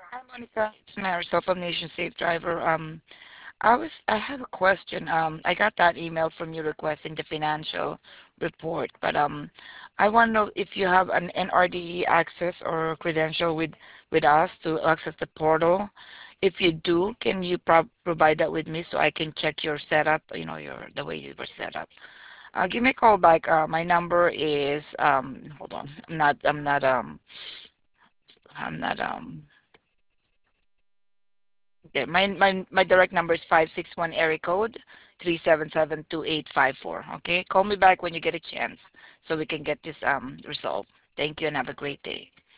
Hi, Monica. It's Marisol from Nation Safe Driver. I have a question. I got that email from you requesting the financial report, but I want to know if you have an NRDE access or credential with us to access the portal. If you do, can you provide that with me so I can check your setup? You know, your the way you were set up. Give me a call back. My number is hold on. I'm not. Okay, my direct number is 561 area code 3772854. Okay, call me back when you get a chance so we can get this resolved. Thank you and have a great day.